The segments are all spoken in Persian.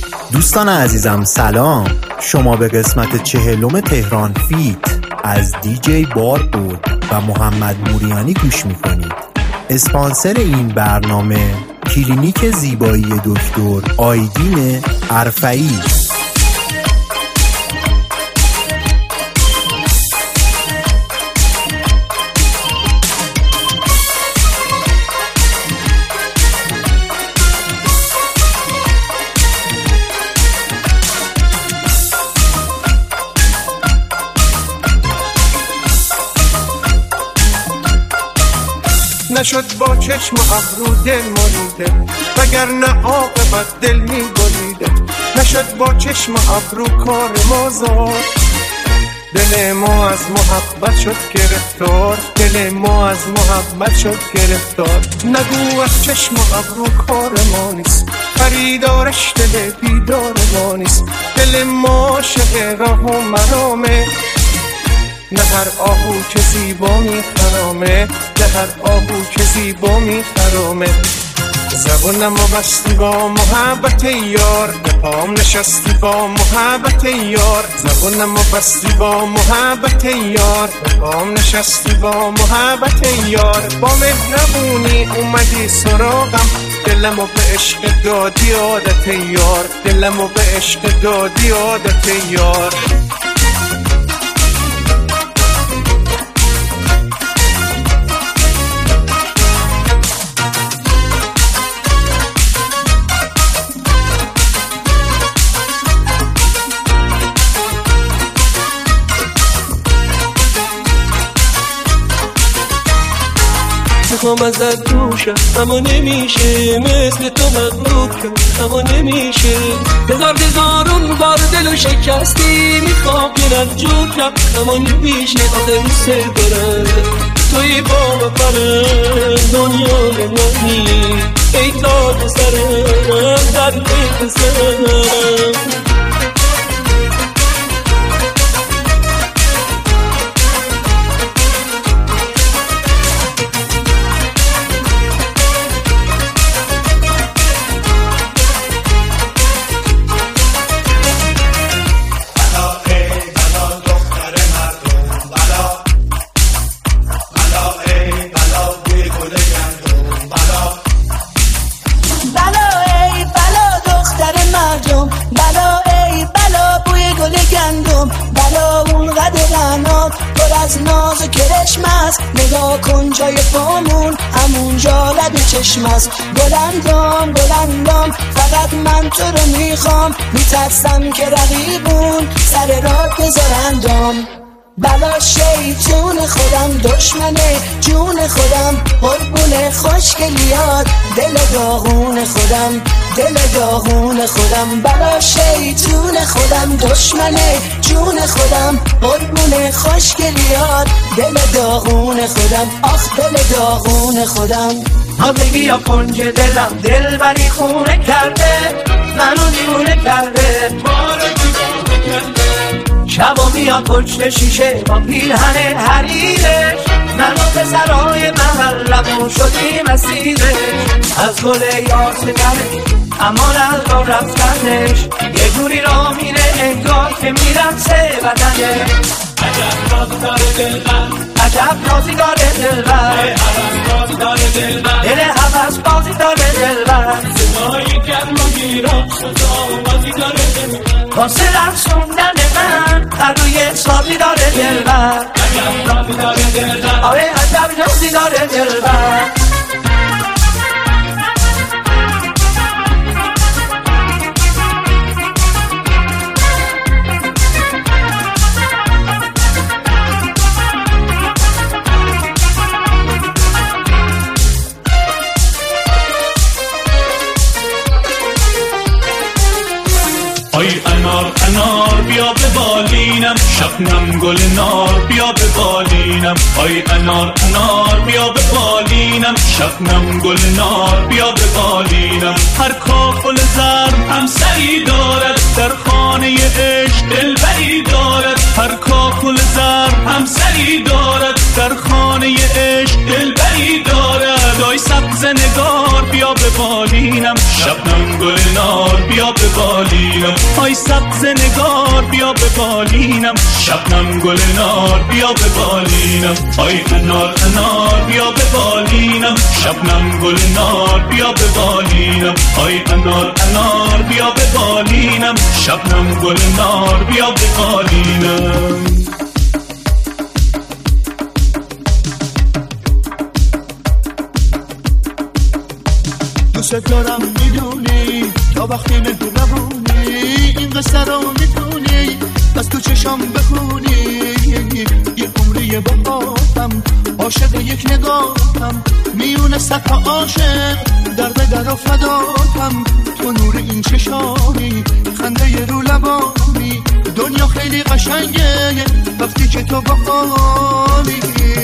دوستان عزیزم سلام، شما به قسمت 40 تهران فیت از دیجی باربود و محمد موریانی گوش میکنید. اسپانسر این برنامه کلینیک زیبایی دکتر آیدین عرفایی. نشد با چشم ابرو دل مریده، وگرنه عاقبت دل می بریده. نشد با چشم ابرو کار ما زاد، دل ما از محبت شد گرفتار، دل ما از محبت شد گرفتار. نگو از چشم ابرو کار ما نیست، خریدارش دل بیدار ما نیست. دل ما عاشق راه و مرامه، نه هر آهو که زیبا می خرامه، نه هر آهو که زیبا می خرامه. زبونم و بستی با محبت یار، به پام نشستی با محبت یار. زبونم و بستی با محبت یار، به پام نشستی با محبت یار. با مهربونی اومدی سراغم، دلمو به عشق دادی عادت یار، دلمو به عشق دادی عادت یار. میخوام ازت دوشم اما نمیشه، مثل تو مغلوب اما نمیشه. هزارون بار دلو شکستی، میخوام بیرم جوکم اما نمیشه. آخه سر دارم توی با مفرم دنیا نمانی، ای تاج سرم در بیت سرم. ناز و کرشم است، نگاه کن جای پامون همونجا لب چشم است. بلندم بلندم فقط من تو رو میخوام، میترسم که رقیبون سر راه بذارندم. بلا شیطون خودم، دشمن جون خودم، قربون خوشگلیات دل داغون خودم، دل داغون خودم. بلا شیطون خودم، دشمن جون خودم، قربون خوشگلیات دل داغون خودم، آخ دل داغون خودم. حاضگی یا کنج دلم دل بری خونه کرده، منو دیونه کرده، ما رو دیونه کرده. شبا میاد پشت شیشه با پیرهن حریرش، من و پسرای محلمون شدیم اسیرش. از گل یاس دره اما نظر رفتنش، یه جوری را میره انگار که میرقصه بدنش. عجب رازی داره دلبر، عجب رازی داره دلبر، دل حوض بازی داره دلبر. صدای گرم و گیران صدا بازی داره دلبر، واسه رقصوندن من هر روی سازی داره دلبر. عجب رازی داره دلبر، آره عجب رازی داره دلبر. آی انار انار بیا به بالینم، شبنم گل نار بیا به بالینم. آی انار انار بیا به بالینم، شبنم گل نار بیا به بالینم. هر کاکل زرد همسری دارد، در خانه عشق دلبری دارد. هر کاکل زرد همسری دارد، در خانه عشق دلبری دارد. آی سبز نگار بیا به بالینم، شبنم گل نار بیا به بالینم. بالینم آی سبز نگار بیا به بالینم شبنم گل نار بیا به بالینم آی انار انار بیا به بالینم شبنم گل نار بیا به بالینم آی انار انار بیا به بالینم شبنم گل نار بیا به بالینم دوست دارم میدونی تا وقتی نبونی این قصه رو میدونی از تو چشام بخونی یه عمری باهاتم عاشق یک نگاهم میونه صد عاشق در به در و فداتم تو نور این چشامی خنده رو لبانی دنیا خیلی قشنگه وقتی که تو باهامی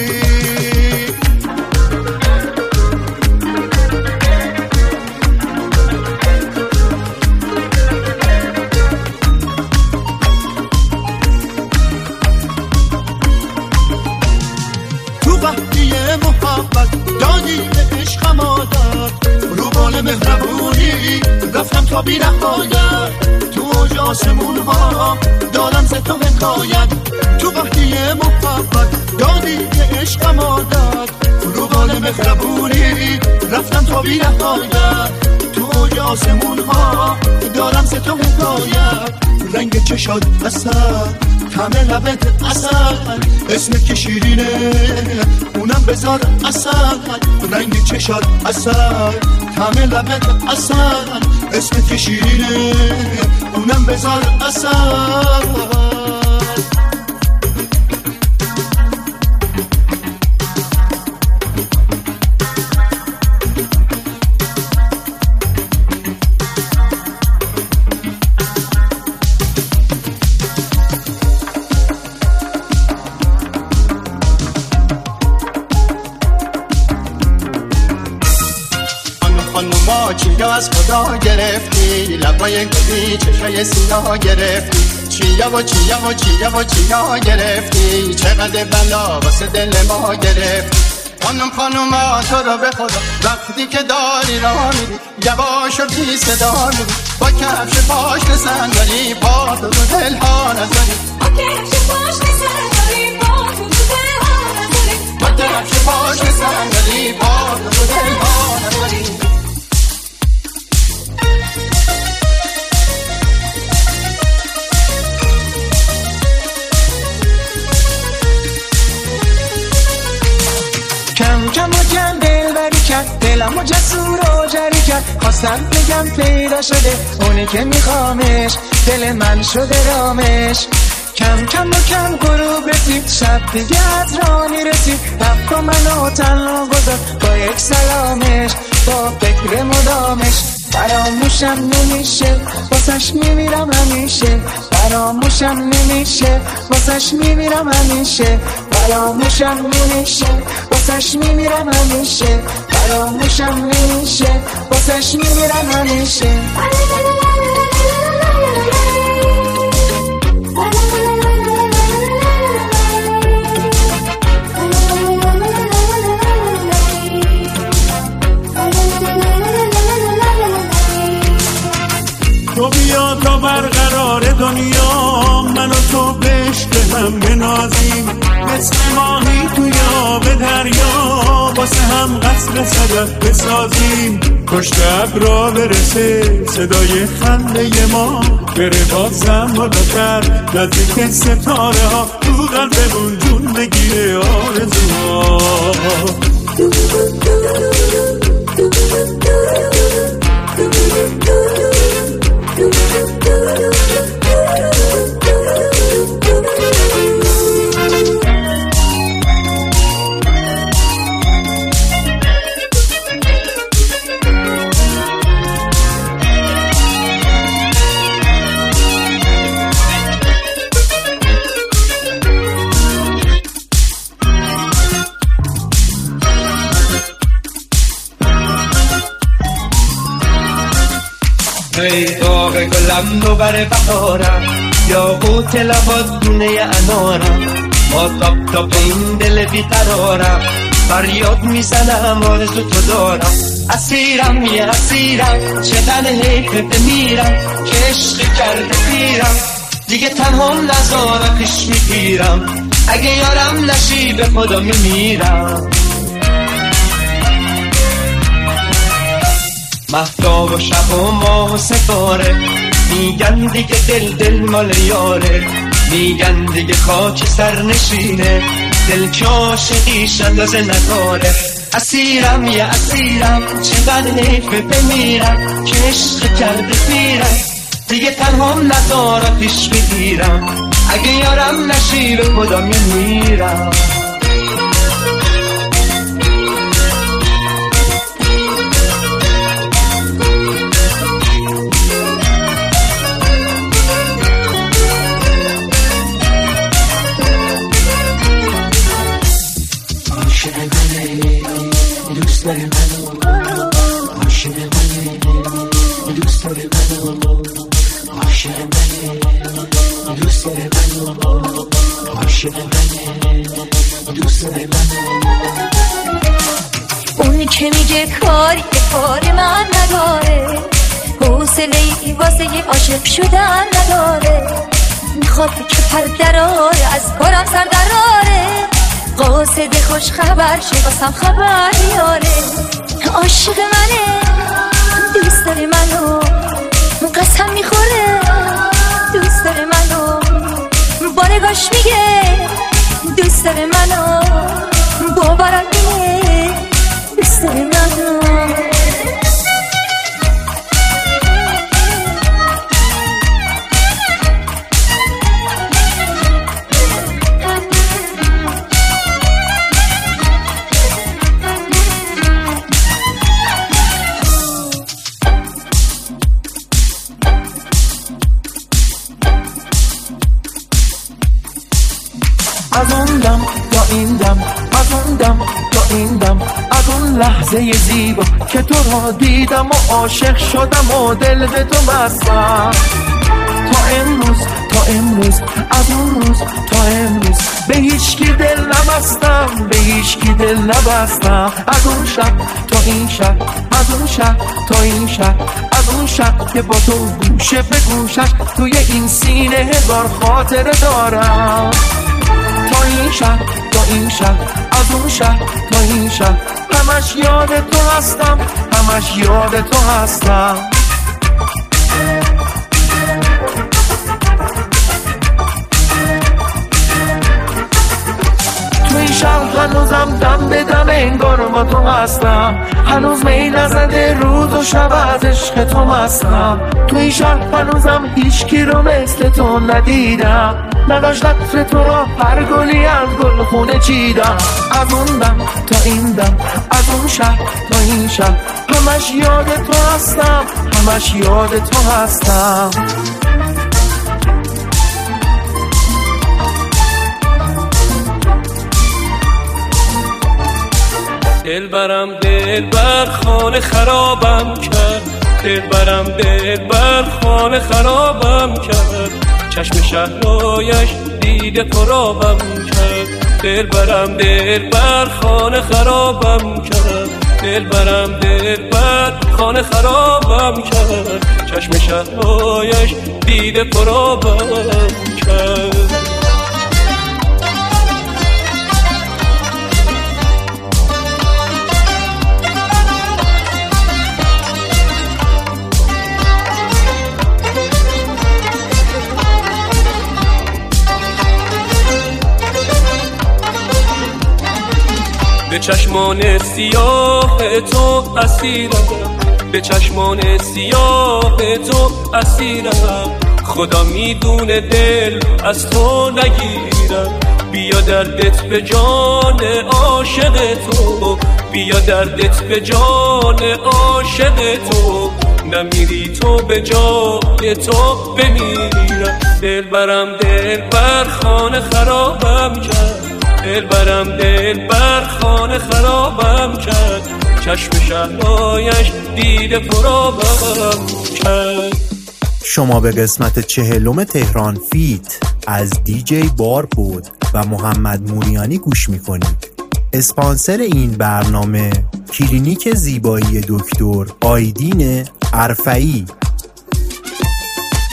محبت دادی به عشق مادر رو بال مهربونی رفتم تا بی نهایت تو اوج آسمون ها دارم ز تو حکایت تو وقتی محبت دادی به عشق مادر رو بال مهربونی رفتم تا بی نهایت تو اوج آسمون ها دارم ز تو حکایت رنگ چشات اصل طعم لبت اصل اسمت که شیرینه اونم بذار اصل رنگ چشات اصل طعم لبت اصل اسمت که شیرینه اونم بذار اصل چیا از خدا گرفتی لبای گلی چشای سیاه گرفتی چیا و چیا و چیا و چیا گرفتی چقدر بلا واسه دل ما گرفتی خانوما تو رو به خدا وقتی که داری راه میری یواش و بی صدا میری با کفش پاش به صندلی پا تو دل ها نذاری با کفش پاش به صندلی پا تو دل ها نذاری با کفش پاش به صندلی پا تو دل ها نذاری کم و کم دلبری کرد دلم و جسور و جری کرد خواستم بگم پیدا شده اونی که میخوامش دل من شده رامش کم کم و کم غروب رسید شب دیگه از رانی رسید رفت منو تنها گذاشت با یک سلامش با فکر مدامش فراموشم نمیشه واسش میمیرم همیشه فراموشم نمیشه واسش میمیرم همیشه فراموشم نمیشه واسش میمیرم همیشه فراموشم نمیشه واسش میمیرم همیشه تو بیا تا برقرار دنیا من و تو بهش هم بنازیم مثل ماهی توی آب دریا واسه هم قصر صدف بسازیم پشت ابرا برسه صدای خنده ما بره بازم بالاتر نزدیک ستاره ها تو قلبمون جون بگیره آرزوها ای باغ گلم دو بر بهارم یا قوت لبات گونه انارم ما تاب تاب این دل بیقرارم فریاد میزنم آرزو تو دارم اسیرم یه اسیرم چقدر حیفه بمیرم که عشق کرده پیرم، دیگه تنها نزارم پیش میگیرم، اگه یارم نشی به خدا میمیرم. مهتاب و شب و ماه و ستاره میگن دیگه دل مال یاره، میگن دیگه خاک سر نشینه، دل که عاشقیش اندازه نداره. اسیرم یا اسیرم چقدر حیفه بمیرم، که عشق کرده پیرم، دیگه تنها ندارم پیش بگیرم، اگه یارم نشی به خدا میمیرم. دوست داری منو، عاشق منی، دوست داری منو، عاشق منی، دوست داری منو، عاشق منی، دوست داری منو. اون که میگه کاری که کار من نداره، حوصله‌ای واسه یه عاشق شدن نداره، میخواد که پر دراره از کارم سر دراره، قاصد خوش خبر شه واسم خبر بیاره. عاشق منه، دوست داره منو، قسم میخوره دوست داره منو، با نگاش میگه دوست داره منو، باورم میگه دوست داره منو. از اون دم تا این دم، از اون دم تا این دم، از اون لحظه زیبا که تو را دیدم و عاشق شدم و دل به تو بستم. تا امروز از اون روز تا امروز به هیچ کی دل نبستم، به هیچ کی دل نبستم. از اون شب تا این شب، از اون شب تا این شب، از اون شب که با تو گوشه به گوشش توی این سینه هزار خاطره دارم. تا این شب تا این شب، از اون شب تا این شب، همش یاد تو هستم، همش یاد تو هستم. تو این شب هنوزم دم به دم انگار با تو هستم، هنوز می نزده روز و شب از عشق تو مستم. تو این شب هنوزم هیچ کی رو مثل تو ندیدم، نداشت عطر تو را هر گلی از گل خونه چیدم. از اون دم تا این دم، از اون شب تا این شب، همش یاد تو هستم، همش یاد تو هستم. دلبر خانه خرابم کرد، دلبر خانه خرابم کرد، چشم شهرایش دیده پرابم کرد. دلبر خانه خرابم کرد، دلبر خانه خرابم کرد، چشم شهرایش دیده پرابم کرد. به چشمان سیاه تو اسیرم، به چشمان سیاه تو اسیرم، خدا میدونه دل از تو نگیرم. بیا دردت به جان عاشق تو، بیا دردت به جان عاشق تو، نمیری تو به جای تو بمیرم. دلبر خانه خرابم کرد، دلبر خانه خرابم کرد، چشم شهرایش دیده پرابم کرد. شما به قسمت 40 تهران فیت از دیجی بار بود و محمد موریانی گوش میکنید. اسپانسر این برنامه کلینیک زیبایی دکتر آیدین عرفئی.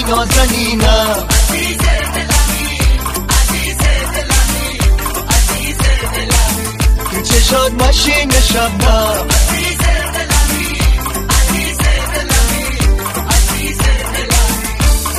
نازنینم عزیز دلمی عزیز دلمی عزیز دلمی تو چشات ماشین شبنم عزیز دلمی عزیز دلمی عزیز دلمی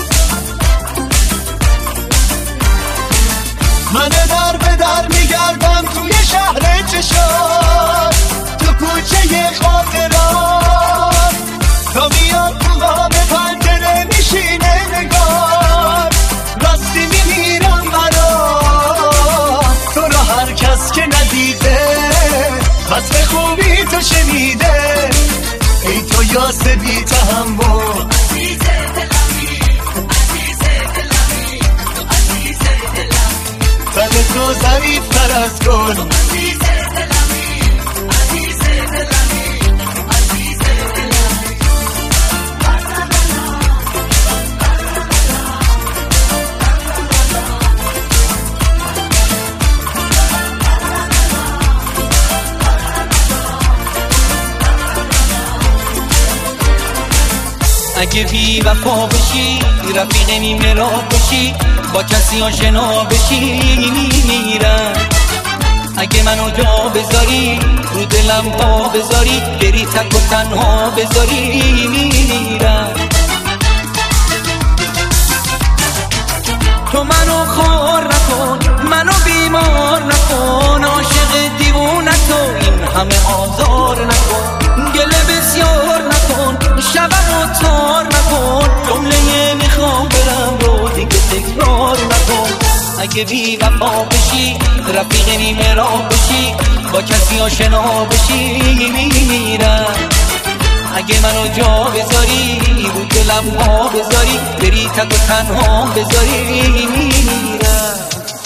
من در به در میگردم توی شهر چشات تو کوچه خاطرات تا میاد تو قاب پنجره میشینه نگار راستی میمیرم برات تو رو هر کس که ندیده بس به خوبی تو شنیده ای تو یاس بی تحمل عزیز دلمی عزیز دلمی عزیز دلمی تن تو ظریفتر از گل عزیز دلمی عزیز دلمی عزیز دلمی اگه بی وفا بشی رفیق نیمه راه بشی با کسی آشنا بشی میمیرم اگه منو جا بذاری رو دلم پا بذاری بری تک و تنها بذاری میمیرم تو منو خور نکن منو بیمار نکن عاشق دیوونه تو این همه آزار نکن گله بسیار نکن شبمو تار نکن جمله میخوام برم رو دیگه تکرار نکن اگه بی وفا بشی رفیق نیمه راه بشی با کسی آشنا بشی میمیرم اگه منو جا بذاری رو دلم پا بذاری بری تک و تنها بذاری میمیرم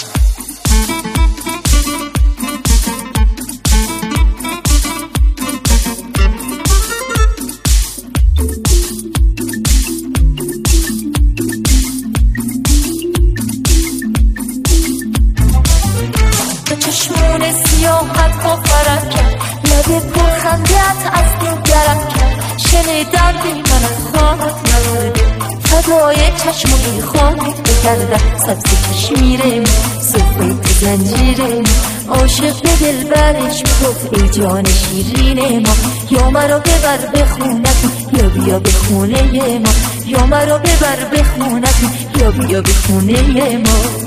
چشمون سیاحت با فرق کرد لبه پرخندت از دل گرم کرد شنیدم بی من از خوابت نورده فدای چشمون خواهد بگردم سبز کشمیرم صفحه تو زنجیرم عاشق به دل برش میگفت ای جان شیرین ما یا مرا ببر به خونت یا بیا به خونه ما یا مرا ببر به خونت یا بیا به خونه ما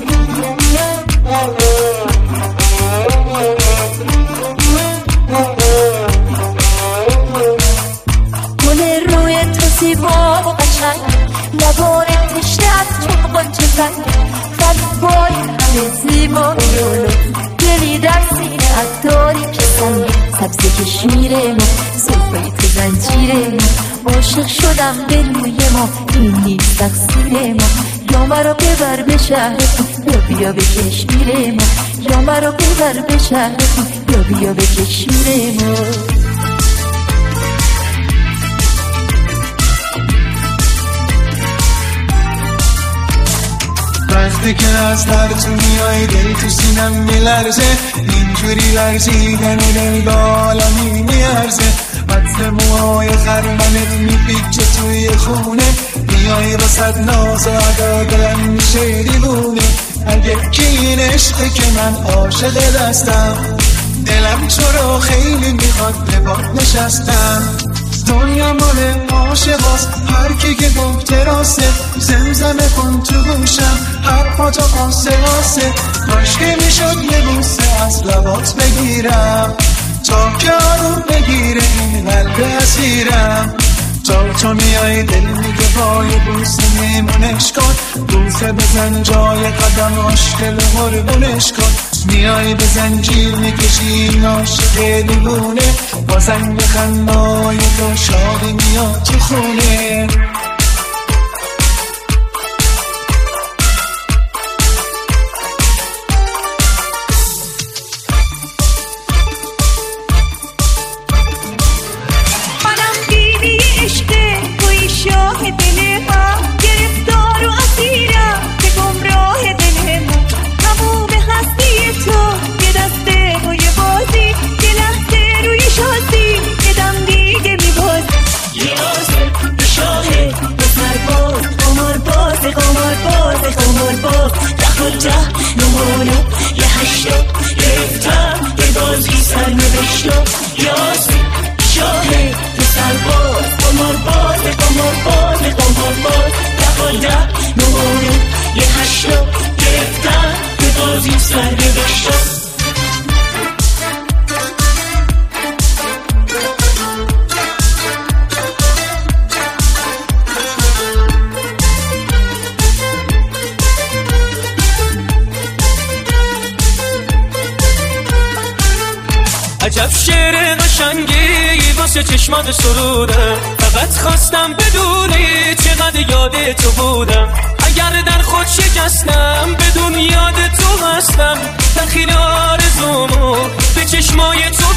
گل روی تو زیبا و قشنگ لبان تشنه از چون قنچه زنگ فلبای همه زیبا دلی در سینه از داری که سنگ سبز کشمیر ما صفحه تو زنجیر ما عاشق شدم به روی ما این نیست تقصیر ما یا مرا ببر به شهر یا بیا به کشمیر ما یا مرا ببر به شهر یا بیا به کشمیر ما وقتی که از هر تو میای دل تو سینم میلرزه اینجوری لرزیدن دل به عالمی میارزه عطر موهای خرمنت میپیچه توی خونه میای وسط ناز و ادا دلم میشه دیوونه اگه که این عشقه که من عاشق دستم دلم تو رو خیلی میخواد به باد نشستم دنیا مال عاشقاست هر کی که گفته راسته زمزمه کن تو گوشم حرفا تو آسه آسه کاش که میشد یه بوسه از لبات بگیرم تا که آروم بگیره این قلب اسیرم تا تو میای دل میگه با یه بوسه میمونش کن بوسه بزن جای قدم عاشق قربونش کن میای به زنجیر میکشی عاشق دیوونه با زنگ خندای تو شادی میاد تو خونه هشتا یاسین شاهد سرباز قمارباز قمارباز قمارباز دقایق نمونه یه هشتا گرفتن به بازی سر گذاشتن عجب شعر قشنگی واسه چشمات سرودم، فقط خواستم بدونی چقدر یاد تو بودم. اگر در خود شکستم بدون یاد تو هستم، دخیل آرزومو به چشمای تو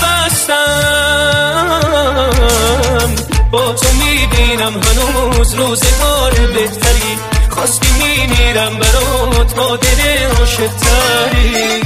بستم. با تو میبینم هنوز روزگار بهتری، خواستی میمیرم برات با دل عاشق‌تری.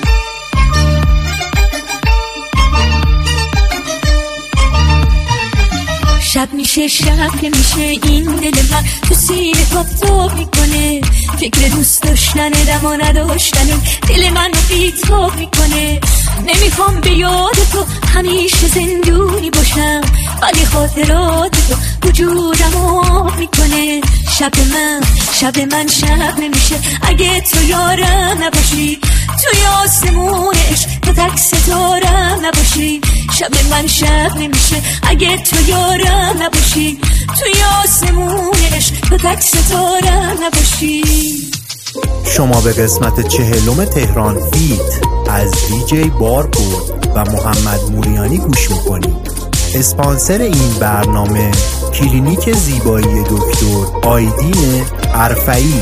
شب میشه شب نمیشه این دل من تو سینه تاب میکنه، فکر دوست داشتن و نداشتن دل من رو بیتاب میکنه. نمیخوام به یاد تو همیشه زندونی باشم، ولی خاطرات تو وجودم آب میکنه. شب من شب نمیشه اگه تو یارم نباشی، توی آسمونش تو تک ستارم نباشی. شب من شب نمیشه اگه تو یارم نباشی، توی آسمونش تو تک ستارم نباشی. شما به قسمت 40 تهران فیت از دیجی باربود و محمد موریانی گوش میکنید. اسپانسر این برنامه کلینیک زیبایی دکتر آیدین عرفایی.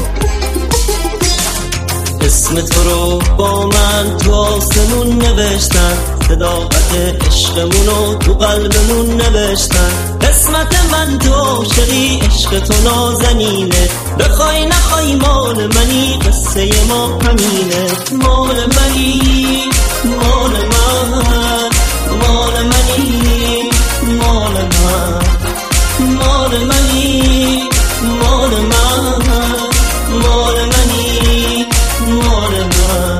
اسم تو رو با من تو آسمون نوشتن، صداقت عشقمونو تو قلبمون نوشتن. قسمت من تو عاشقی، عشق تو نازنینه، بخوای نخوای مال منی، قصه ما همینه. مال منی مال من، مال منی مال من، مال منی مال من، مال منی مال من.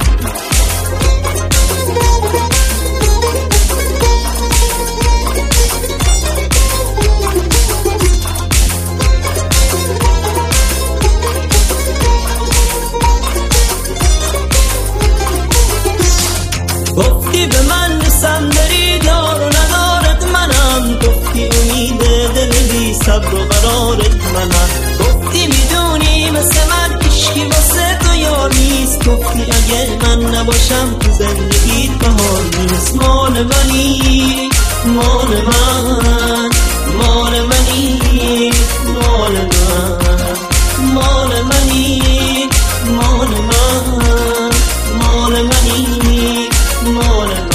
گفتی به من نیستم داری دار و ندارت منم، گفتی امید دل بی صبر و قرارت منم. گفتی میدونی مثل من عشقی واسه تو یار نیست، گفتی اگه من نباشم تو زندگیت بهار نیست. مال منی مال من، مال منی مال من، مال منی مال من، مال منی مال من.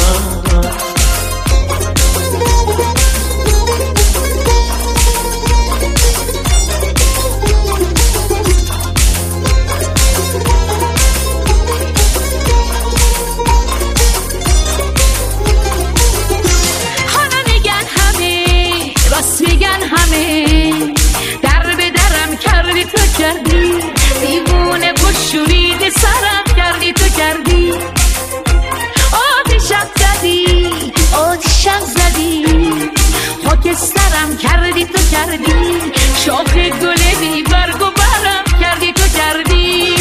کردی دیوونه بشورید سرم کردی تو کردی. آتشم زدی آتشم زدی، خاکسترم کردی تو کردی. شاخ گل بی برگ و برم کردی تو کردی.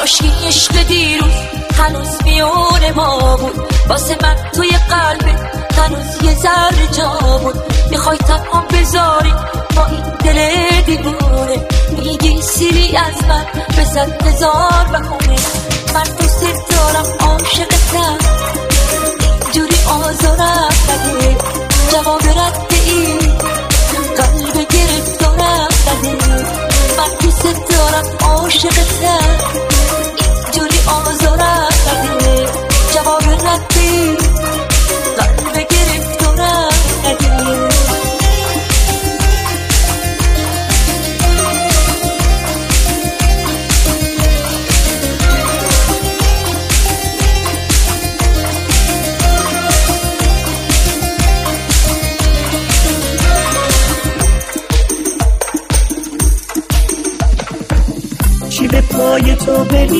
عشق دیروز هنوز میون ما بود، واسه من توی قلبت هنوز یه ذره جا بود میخوای تنها بذاری با این دل دیوونه میگی سیری از من به 100,000 بهونه من دوست دارم عاشقتم اینجوری آزارم نده جواب رد ای قلب گرفتارم نده من دوست دارم عاشقتم اینجوری آزارم نده جواب رد ای قلب گرفتارم نده به پای تو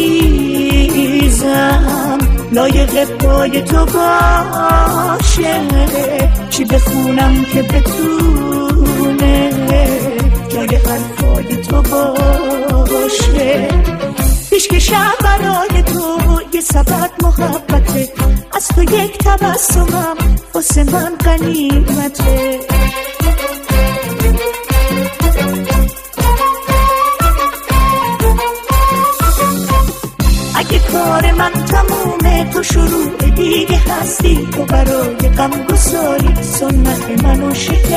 بریزم لایق پای تو باشه چی بخونم که بتونه جای حرفای تو باشه پیشکشم برای تو یه سبب محبته از تو یک تبسمم واسه من غنیمته اگه کار من تمومه تو شروع دیگه هستی تو برای غم گساری سنت منو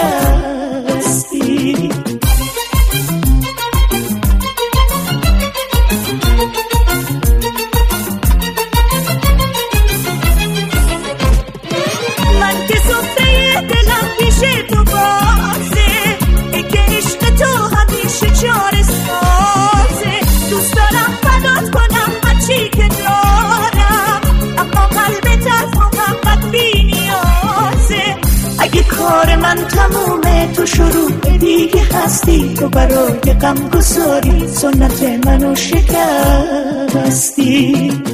شکستی من که سفره دلم پیش تو بازه که عشق تو همیشه چاره سازه دوست دارم فدات کنم هرچی که دارم اما قلبت از محبت بی نیازه اگه کار من تمومه تو شروع دیگه هستی تو برای غم گساری سنت منو شکستی